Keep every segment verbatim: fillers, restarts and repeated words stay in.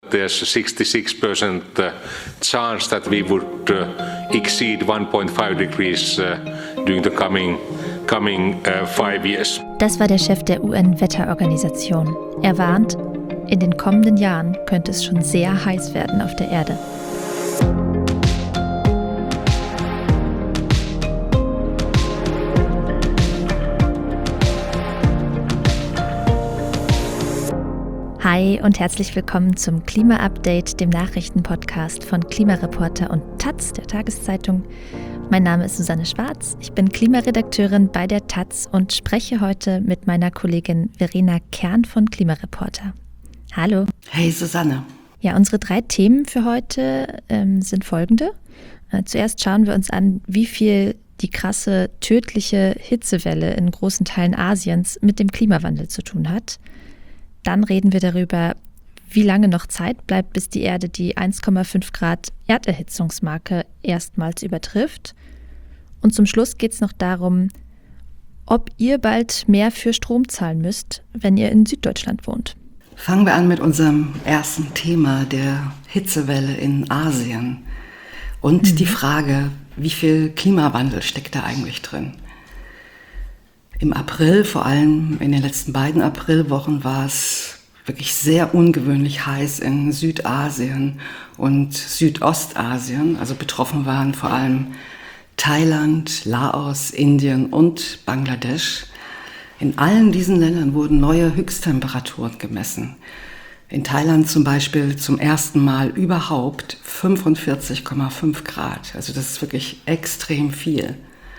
there's a sixty-six percent chance that we would exceed one point five degrees during the coming, coming five years. Das war der Chef der U N-Wetterorganisation. Er warnt, in den kommenden Jahren könnte es schon sehr heiß werden auf der Erde. Hi und herzlich willkommen zum Klima-Update, dem Nachrichtenpodcast von Klimareporter und Taz, der Tageszeitung. Mein Name ist Susanne Schwarz, ich bin Klimaredakteurin bei der Taz und spreche heute mit meiner Kollegin Verena Kern von Klimareporter. Hallo. Hey Susanne. Ja, unsere drei Themen für heute ähm, sind folgende. Äh, zuerst schauen wir uns an, wie viel die krasse, tödliche Hitzewelle in großen Teilen Asiens mit dem Klimawandel zu tun hat. Dann reden wir darüber, wie lange noch Zeit bleibt, bis die Erde die eins Komma fünf Grad Erderhitzungsmarke erstmals übertrifft. Und zum Schluss geht es noch darum, ob ihr bald mehr für Strom zahlen müsst, wenn ihr in Süddeutschland wohnt. Fangen wir an mit unserem ersten Thema, der Hitzewelle in Asien. Und mhm. die Frage, wie viel Klimawandel steckt da eigentlich drin? Im April, vor allem in den letzten beiden Aprilwochen, war es wirklich sehr ungewöhnlich heiß in Südasien und Südostasien. Also betroffen waren vor allem Thailand, Laos, Indien und Bangladesch. In allen diesen Ländern wurden neue Höchsttemperaturen gemessen. In Thailand zum Beispiel zum ersten Mal überhaupt fünfundvierzig Komma fünf Grad. Also das ist wirklich extrem viel.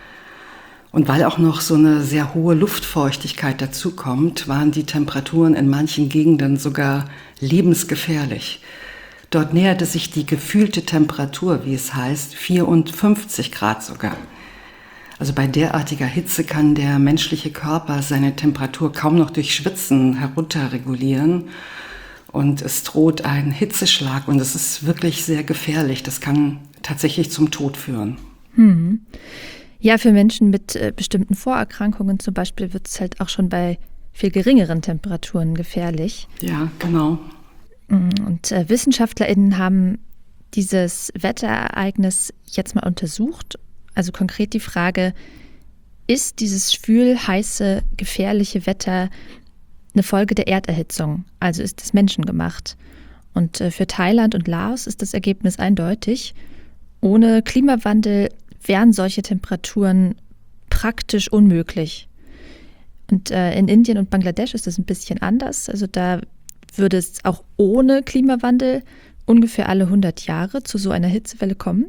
Und weil auch noch so eine sehr hohe Luftfeuchtigkeit dazukommt, waren die Temperaturen in manchen Gegenden sogar lebensgefährlich. Dort näherte sich die gefühlte Temperatur, wie es heißt, vierundfünfzig Grad sogar. Also bei derartiger Hitze kann der menschliche Körper seine Temperatur kaum noch durch Schwitzen herunterregulieren. Und es droht ein Hitzeschlag und es ist wirklich sehr gefährlich. Das kann tatsächlich zum Tod führen. Hm. Ja, für Menschen mit äh, bestimmten Vorerkrankungen zum Beispiel wird es halt auch schon bei viel geringeren Temperaturen gefährlich. Ja, genau. Und äh, WissenschaftlerInnen haben dieses Wetterereignis jetzt mal untersucht. Also konkret die Frage, ist dieses schwül, heiße, gefährliche Wetter eine Folge der Erderhitzung? Also ist es menschengemacht? Und äh, für Thailand und Laos ist das Ergebnis eindeutig. Ohne Klimawandel wären solche Temperaturen praktisch unmöglich. Und äh, in Indien und Bangladesch ist das ein bisschen anders. Also da würde es auch ohne Klimawandel ungefähr alle hundert Jahre zu so einer Hitzewelle kommen.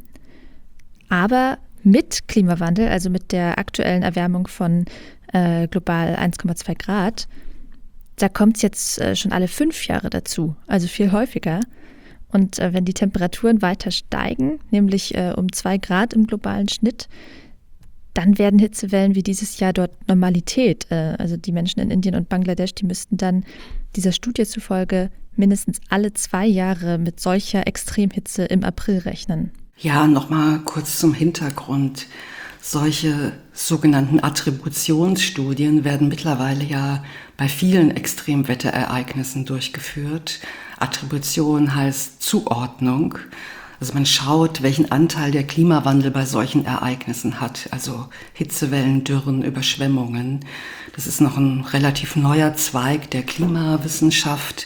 Aber mit Klimawandel, also mit der aktuellen Erwärmung von äh, global eins Komma zwei Grad, da kommt es jetzt äh, schon alle fünf Jahre dazu, also viel häufiger. Und äh, wenn die Temperaturen weiter steigen, nämlich äh, um zwei Grad im globalen Schnitt, dann werden Hitzewellen wie dieses Jahr dort Normalität. Äh, also die Menschen in Indien und Bangladesch, die müssten dann dieser Studie zufolge mindestens alle zwei Jahre mit solcher Extremhitze im April rechnen. Ja, nochmal kurz zum Hintergrund. Solche sogenannten Attributionsstudien werden mittlerweile ja bei vielen Extremwetterereignissen durchgeführt. Attribution heißt Zuordnung. Also man schaut, welchen Anteil der Klimawandel bei solchen Ereignissen hat. Also Hitzewellen, Dürren, Überschwemmungen. Das ist noch ein relativ neuer Zweig der Klimawissenschaft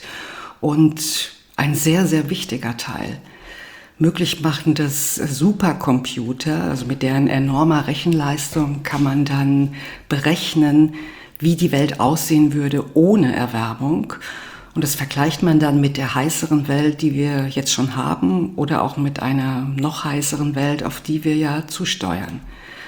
und ein sehr, sehr wichtiger Teil. Möglich machen das Supercomputer, also mit deren enormer Rechenleistung kann man dann berechnen, wie die Welt aussehen würde ohne Erwärmung. Und das vergleicht man dann mit der heißeren Welt, die wir jetzt schon haben, oder auch mit einer noch heißeren Welt, auf die wir ja zusteuern.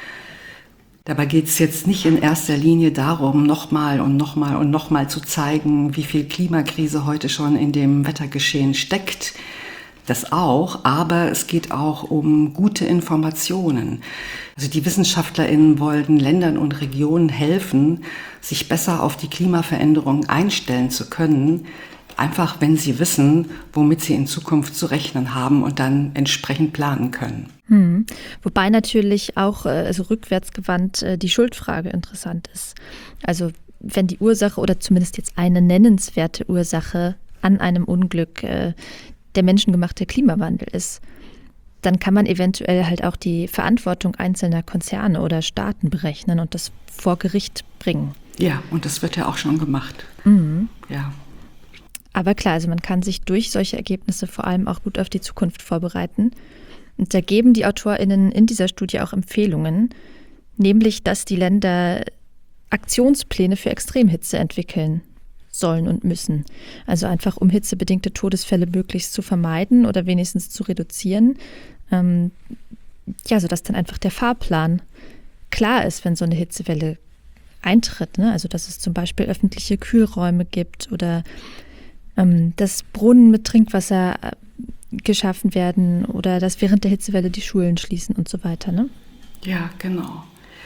Dabei geht es jetzt nicht in erster Linie darum, nochmal und nochmal und nochmal zu zeigen, wie viel Klimakrise heute schon in dem Wettergeschehen steckt. Das auch, aber es geht auch um gute Informationen. Also die WissenschaftlerInnen wollten Ländern und Regionen helfen, sich besser auf die Klimaveränderung einstellen zu können, einfach wenn sie wissen, womit sie in Zukunft zu rechnen haben und dann entsprechend planen können. Hm. Wobei natürlich auch also rückwärtsgewandt die Schuldfrage interessant ist. Also wenn die Ursache oder zumindest jetzt eine nennenswerte Ursache an einem Unglück äh, der menschengemachte Klimawandel ist, dann kann man eventuell halt auch die Verantwortung einzelner Konzerne oder Staaten berechnen und das vor Gericht bringen. Ja, und das wird ja auch schon gemacht. Mhm. Ja. Aber klar, also man kann sich durch solche Ergebnisse vor allem auch gut auf die Zukunft vorbereiten. Und da geben die AutorInnen in dieser Studie auch Empfehlungen, nämlich, dass die Länder Aktionspläne für Extremhitze entwickeln sollen und müssen. Also einfach, um hitzebedingte Todesfälle möglichst zu vermeiden oder wenigstens zu reduzieren. Ähm, ja, sodass dann einfach der Fahrplan klar ist, wenn so eine Hitzewelle eintritt. Ne? Also dass es zum Beispiel öffentliche Kühlräume gibt oder ähm, dass Brunnen mit Trinkwasser geschaffen werden oder dass während der Hitzewelle die Schulen schließen und so weiter. Ne? Ja, genau.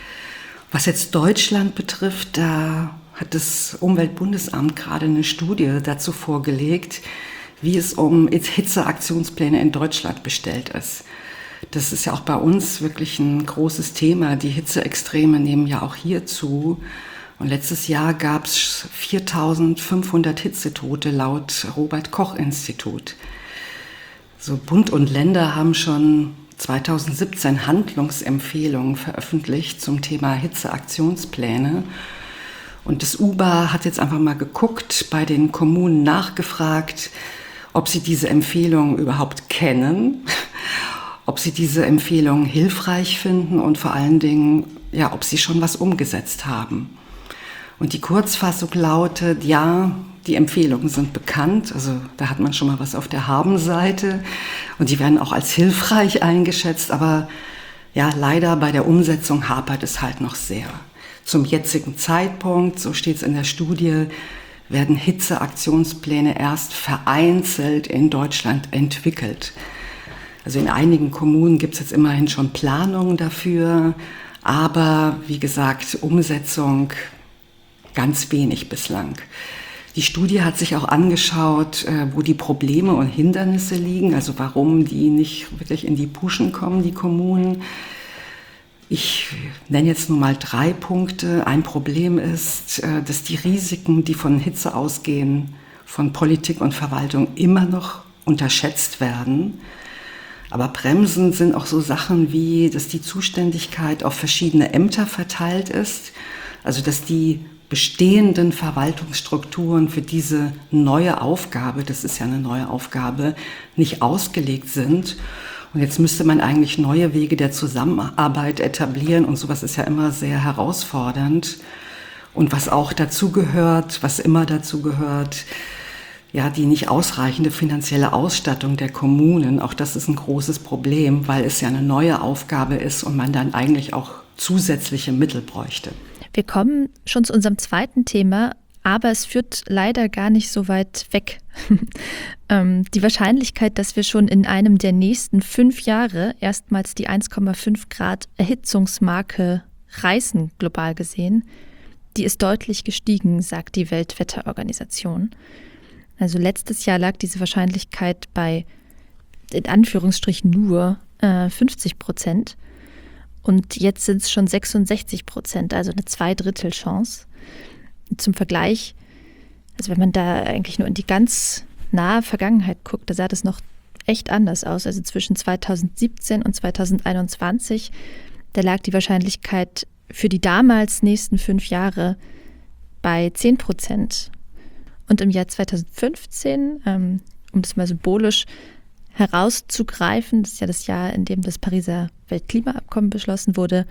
Was jetzt Deutschland betrifft, da hat das Umweltbundesamt gerade eine Studie dazu vorgelegt, wie es um Hitzeaktionspläne in Deutschland bestellt ist. Das ist ja auch bei uns wirklich ein großes Thema. Die Hitzeextreme nehmen ja auch hier zu. Und letztes Jahr gab es viertausendfünfhundert Hitzetote laut Robert-Koch-Institut. So Bund und Länder haben schon zweitausendsiebzehn Handlungsempfehlungen veröffentlicht zum Thema Hitzeaktionspläne. Und das U B A hat jetzt einfach mal geguckt, bei den Kommunen nachgefragt, ob sie diese Empfehlungen überhaupt kennen, ob sie diese Empfehlungen hilfreich finden und vor allen Dingen, ja, ob sie schon was umgesetzt haben. Und die Kurzfassung lautet, ja, die Empfehlungen sind bekannt, also da hat man schon mal was auf der Habenseite und die werden auch als hilfreich eingeschätzt, aber ja, leider bei der Umsetzung hapert es halt noch sehr. Zum jetzigen Zeitpunkt, so steht es in der Studie, werden Hitzeaktionspläne erst vereinzelt in Deutschland entwickelt. Also in einigen Kommunen gibt es jetzt immerhin schon Planungen dafür, aber wie gesagt, Umsetzung ganz wenig bislang. Die Studie hat sich auch angeschaut, wo die Probleme und Hindernisse liegen, also warum die nicht wirklich in die Puschen kommen, die Kommunen. Ich nenne jetzt nur mal drei Punkte. Ein Problem ist, dass die Risiken, die von Hitze ausgehen, von Politik und Verwaltung immer noch unterschätzt werden. Aber bremsend sind auch so Sachen wie, dass die Zuständigkeit auf verschiedene Ämter verteilt ist, also dass die bestehenden Verwaltungsstrukturen für diese neue Aufgabe, das ist ja eine neue Aufgabe, nicht ausgelegt sind. Und jetzt müsste man eigentlich neue Wege der Zusammenarbeit etablieren und sowas ist ja immer sehr herausfordernd. Und was auch dazu gehört, was immer dazu gehört, ja, die nicht ausreichende finanzielle Ausstattung der Kommunen, auch das ist ein großes Problem, weil es ja eine neue Aufgabe ist und man dann eigentlich auch zusätzliche Mittel bräuchte. Wir kommen schon zu unserem zweiten Thema, aber es führt leider gar nicht so weit weg. ähm, die Wahrscheinlichkeit, dass wir schon in einem der nächsten fünf Jahre erstmals die eins Komma fünf Grad Erhitzungsmarke reißen, global gesehen, die ist deutlich gestiegen, sagt die Weltwetterorganisation. Also letztes Jahr lag diese Wahrscheinlichkeit bei, in Anführungsstrichen, nur äh, fünfzig Prozent. Und jetzt sind es schon sechsundsechzig Prozent, also eine Zweidrittel-Chance. Zum Vergleich, also wenn man da eigentlich nur in die ganz nahe Vergangenheit guckt, da sah das noch echt anders aus. Also zwischen zweitausendsiebzehn und zweitausendeinundzwanzig, da lag die Wahrscheinlichkeit für die damals nächsten fünf Jahre bei zehn Prozent. Und im Jahr zweitausendfünfzehn, ähm, um das mal symbolisch herauszugreifen, das ist ja das Jahr, in dem das Pariser Weltklimaabkommen beschlossen wurde,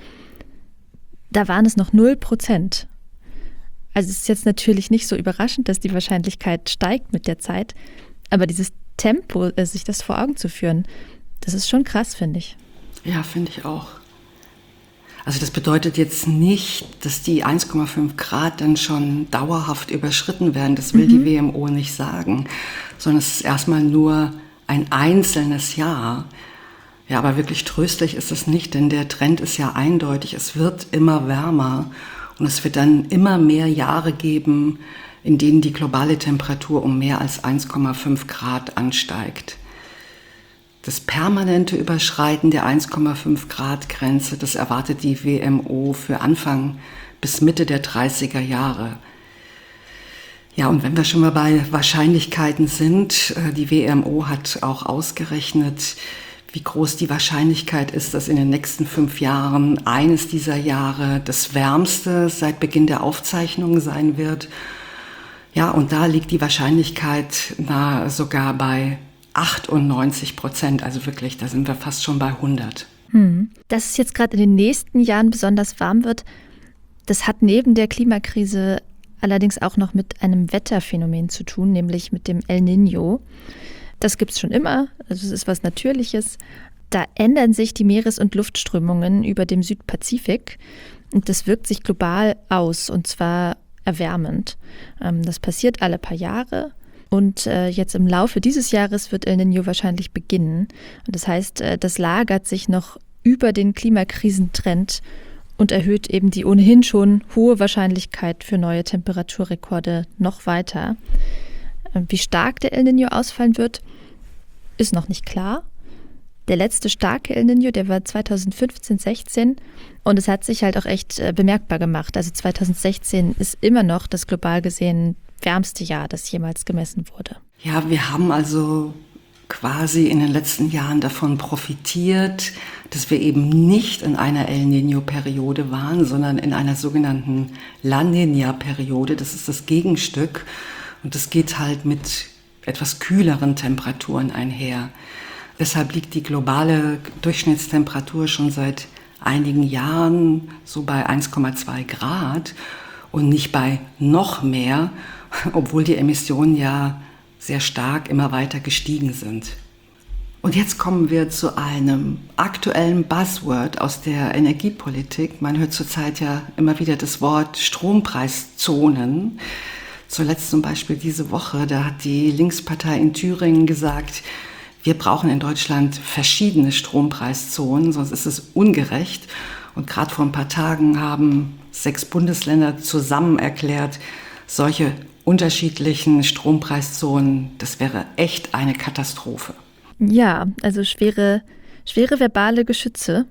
da waren es noch null Prozent. Also es ist jetzt natürlich nicht so überraschend, dass die Wahrscheinlichkeit steigt mit der Zeit, aber dieses Tempo, sich das vor Augen zu führen, das ist schon krass, finde ich. Ja, finde ich auch. Also das bedeutet jetzt nicht, dass die eins Komma fünf Grad dann schon dauerhaft überschritten werden, das will mhm. die W M O nicht sagen, sondern es ist erstmal nur ein einzelnes Jahr. Ja, aber wirklich tröstlich ist es nicht, denn der Trend ist ja eindeutig, es wird immer wärmer und es wird dann immer mehr Jahre geben, in denen die globale Temperatur um mehr als eins Komma fünf Grad ansteigt. Das permanente Überschreiten der eins Komma fünf Grad Grenze, das erwartet die W M O für Anfang bis Mitte der dreißiger Jahre. Ja, und wenn wir schon mal bei Wahrscheinlichkeiten sind, die W M O hat auch ausgerechnet, wie groß die Wahrscheinlichkeit ist, dass in den nächsten fünf Jahren eines dieser Jahre das wärmste seit Beginn der Aufzeichnungen sein wird. Ja, und da liegt die Wahrscheinlichkeit nahe sogar bei achtundneunzig Prozent. Also wirklich, da sind wir fast schon bei hundert. Hm. Dass es jetzt gerade in den nächsten Jahren besonders warm wird, das hat neben der Klimakrise allerdings auch noch mit einem Wetterphänomen zu tun, nämlich mit dem El Niño. Das gibt es schon immer, also es ist was Natürliches. Da ändern sich die Meeres- und Luftströmungen über dem Südpazifik und das wirkt sich global aus, und zwar erwärmend. Das passiert alle paar Jahre und jetzt im Laufe dieses Jahres wird El Niño wahrscheinlich beginnen. Und das heißt, das lagert sich noch über den Klimakrisentrend und erhöht eben die ohnehin schon hohe Wahrscheinlichkeit für neue Temperaturrekorde noch weiter. Wie stark der El Niño ausfallen wird, ist noch nicht klar. Der letzte starke El Niño, der war zweitausendfünfzehn sechzehn und es hat sich halt auch echt bemerkbar gemacht. Also zweitausendsechzehn ist immer noch das global gesehen wärmste Jahr, das jemals gemessen wurde. Ja, wir haben also quasi in den letzten Jahren davon profitiert, dass wir eben nicht in einer El Niño-Periode waren, sondern in einer sogenannten La Niña-Periode. Das ist das Gegenstück und das geht halt mit etwas kühleren Temperaturen einher. Deshalb liegt die globale Durchschnittstemperatur schon seit einigen Jahren so bei eins Komma zwei Grad und nicht bei noch mehr, obwohl die Emissionen ja sehr stark immer weiter gestiegen sind. Und jetzt kommen wir zu einem aktuellen Buzzword aus der Energiepolitik. Man hört zurzeit ja immer wieder das Wort Strompreiszonen. Zuletzt zum Beispiel diese Woche, da hat die Linkspartei in Thüringen gesagt, wir brauchen in Deutschland verschiedene Strompreiszonen, sonst ist es ungerecht. Und gerade vor ein paar Tagen haben sechs Bundesländer zusammen erklärt, solche unterschiedlichen Strompreiszonen, das wäre echt eine Katastrophe. Ja, also schwere, schwere verbale Geschütze.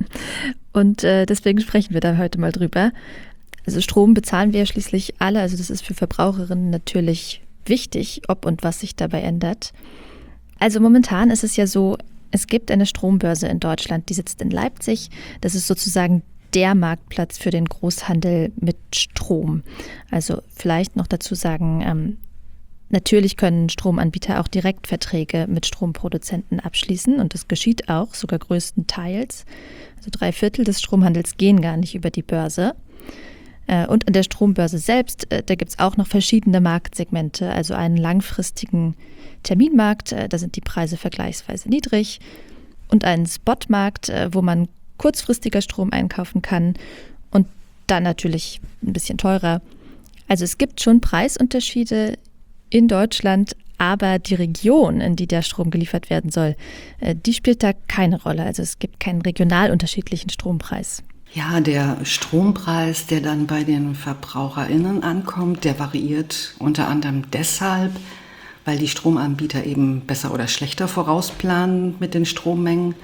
Und äh, deswegen sprechen wir da heute mal drüber. Also Strom bezahlen wir ja schließlich alle, also das ist für Verbraucherinnen natürlich wichtig, ob und was sich dabei ändert. Also momentan ist es ja so, es gibt eine Strombörse in Deutschland, die sitzt in Leipzig. Das ist sozusagen der Marktplatz für den Großhandel mit Strom. Also vielleicht noch dazu sagen, ähm, natürlich können Stromanbieter auch Direktverträge mit Stromproduzenten abschließen und das geschieht auch, sogar größtenteils. Also drei Viertel des Stromhandels gehen gar nicht über die Börse. Und an der Strombörse selbst, da gibt es auch noch verschiedene Marktsegmente, also einen langfristigen Terminmarkt, da sind die Preise vergleichsweise niedrig, und einen Spotmarkt, wo man kurzfristiger Strom einkaufen kann und dann natürlich ein bisschen teurer. Also es gibt schon Preisunterschiede in Deutschland, aber die Region, in die der Strom geliefert werden soll, die spielt da keine Rolle. Also es gibt keinen regional unterschiedlichen Strompreis. Ja, der Strompreis, der dann bei den VerbraucherInnen ankommt, der variiert unter anderem deshalb, weil die Stromanbieter eben besser oder schlechter vorausplanen mit den Strommengen.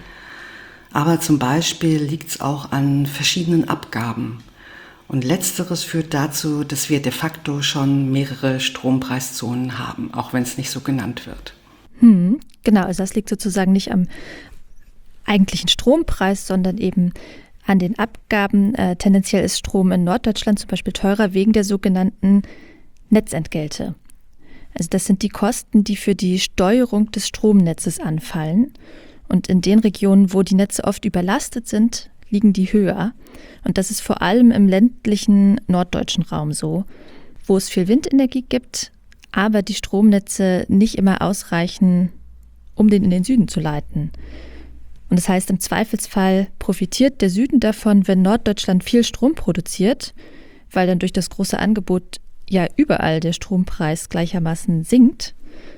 Aber zum Beispiel liegt es auch an verschiedenen Abgaben. Und letzteres führt dazu, dass wir de facto schon mehrere Strompreiszonen haben, auch wenn es nicht so genannt wird. Hm, genau, also das liegt sozusagen nicht am eigentlichen Strompreis, sondern eben an den Abgaben. Äh, tendenziell ist Strom in Norddeutschland zum Beispiel teurer wegen der sogenannten Netzentgelte. Also das sind die Kosten, die für die Steuerung des Stromnetzes anfallen. Und in den Regionen, wo die Netze oft überlastet sind, liegen die höher. Und das ist vor allem im ländlichen norddeutschen Raum so, wo es viel Windenergie gibt, aber die Stromnetze nicht immer ausreichen, um den in den Süden zu leiten. Und das heißt, im Zweifelsfall profitiert der Süden davon, wenn Norddeutschland viel Strom produziert, weil dann durch das große Angebot ja überall der Strompreis gleichermaßen sinkt.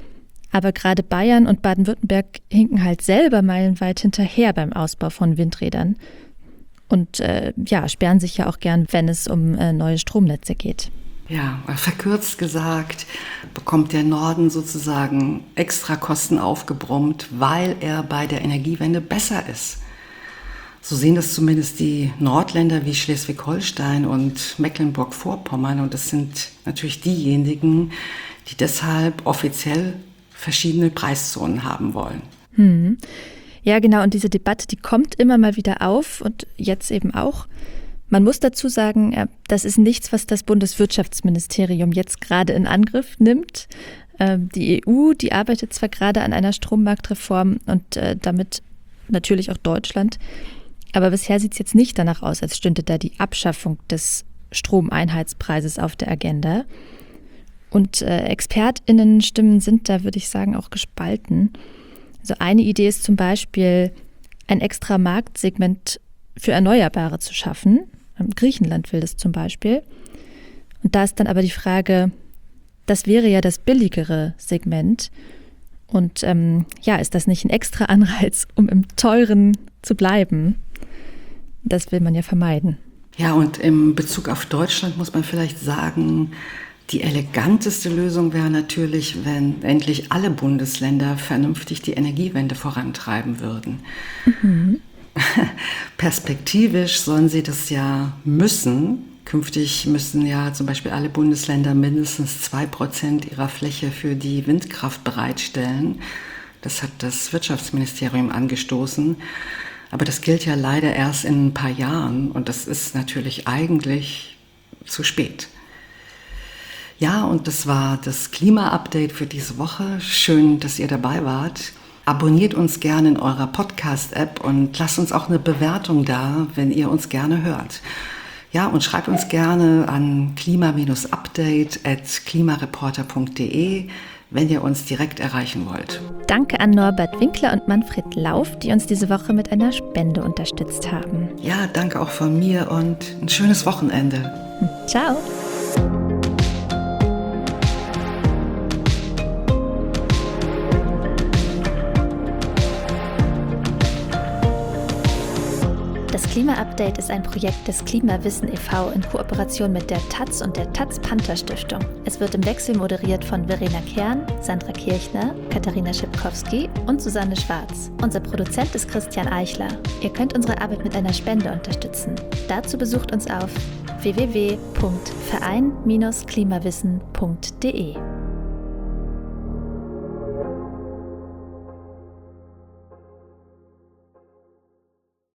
Aber gerade Bayern und Baden-Württemberg hinken halt selber meilenweit hinterher beim Ausbau von Windrädern und äh, ja, sperren sich ja auch gern, wenn es um äh, neue Stromnetze geht. Ja, verkürzt gesagt, bekommt der Norden sozusagen Extrakosten aufgebrummt, weil er bei der Energiewende besser ist. So sehen das zumindest die Nordländer wie Schleswig-Holstein und Mecklenburg-Vorpommern. Und das sind natürlich diejenigen, die deshalb offiziell verschiedene Preiszonen haben wollen. Hm. Ja, genau. Und diese Debatte, die kommt immer mal wieder auf und jetzt eben auch. Man muss dazu sagen, das ist nichts, was das Bundeswirtschaftsministerium jetzt gerade in Angriff nimmt. Die E U, die arbeitet zwar gerade an einer Strommarktreform und damit natürlich auch Deutschland, aber bisher sieht es jetzt nicht danach aus, als stünde da die Abschaffung des Stromeinheitspreises auf der Agenda. Und äh, ExpertInnen-Stimmen sind da, würde ich sagen, auch gespalten. Also eine Idee ist zum Beispiel, ein extra Marktsegment für Erneuerbare zu schaffen. Griechenland will das zum Beispiel. Und da ist dann aber die Frage, das wäre ja das billigere Segment. Und ähm, ja, ist das nicht ein extra Anreiz, um im Teuren zu bleiben? Das will man ja vermeiden. Ja, und im Bezug auf Deutschland muss man vielleicht sagen, die eleganteste Lösung wäre natürlich, wenn endlich alle Bundesländer vernünftig die Energiewende vorantreiben würden. Mhm. Perspektivisch sollen sie das ja müssen. Künftig müssen ja zum Beispiel alle Bundesländer mindestens zwei Prozent ihrer Fläche für die Windkraft bereitstellen. Das hat das Wirtschaftsministerium angestoßen. Aber das gilt ja leider erst in ein paar Jahren und das ist natürlich eigentlich zu spät. Ja, und das war das Klima-Update für diese Woche. Schön, dass ihr dabei wart. Abonniert uns gerne in eurer Podcast-App und lasst uns auch eine Bewertung da, wenn ihr uns gerne hört. Ja, und schreibt uns gerne an klima-update at klimareporter punkt de, wenn ihr uns direkt erreichen wollt. Danke an Norbert Winkler und Manfred Lauf, die uns diese Woche mit einer Spende unterstützt haben. Ja, danke auch von mir und ein schönes Wochenende. Ciao. Das Klima-Update ist ein Projekt des Klimawissen e V in Kooperation mit der Taz und der Taz-Panther-Stiftung. Es wird im Wechsel moderiert von Verena Kern, Sandra Kirchner, Katharina Schipkowski und Susanne Schwarz. Unser Produzent ist Christian Eichler. Ihr könnt unsere Arbeit mit einer Spende unterstützen. Dazu besucht uns auf w w w punkt verein Bindestrich klimawissen punkt de.